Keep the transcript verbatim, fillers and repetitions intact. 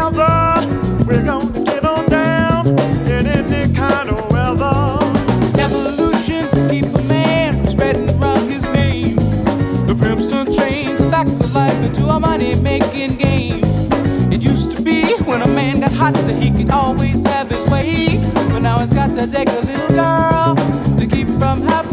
together. We're gonna get on down in any kind of weather. Evolution to keep a man spreading around his name. The Princeton trains the facts of life into a money-making game. It used to be when a man got hot that he could always have his way, but now it's got to take a little girl to keep from having